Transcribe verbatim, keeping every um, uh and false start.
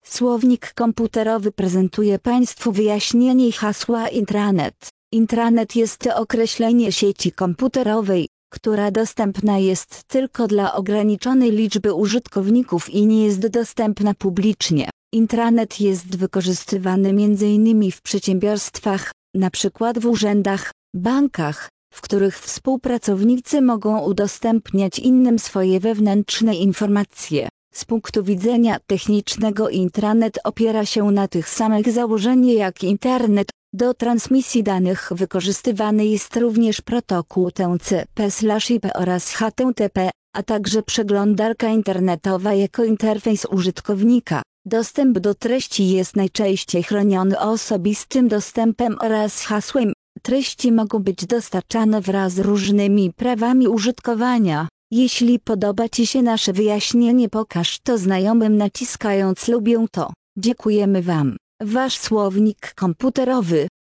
Słownik komputerowy prezentuje Państwu wyjaśnienie hasła intranet. Intranet jest to określenie sieci komputerowej, która dostępna jest tylko dla ograniczonej liczby użytkowników i nie jest dostępna publicznie. Intranet jest wykorzystywany między innymi w przedsiębiorstwach, np. w urzędach, bankach, w których współpracownicy mogą udostępniać innym swoje wewnętrzne informacje. Z punktu widzenia technicznego intranet opiera się na tych samych założeniach jak internet. Do transmisji danych wykorzystywany jest również protokół T C P/I P oraz H T T P, a także przeglądarka internetowa jako interfejs użytkownika. Dostęp do treści jest najczęściej chroniony osobistym dostępem oraz hasłem. Treści mogą być dostarczane wraz z różnymi prawami użytkowania. Jeśli podoba Ci się nasze wyjaśnienie, pokaż to znajomym naciskając lubię to. Dziękujemy Wam. Wasz słownik komputerowy.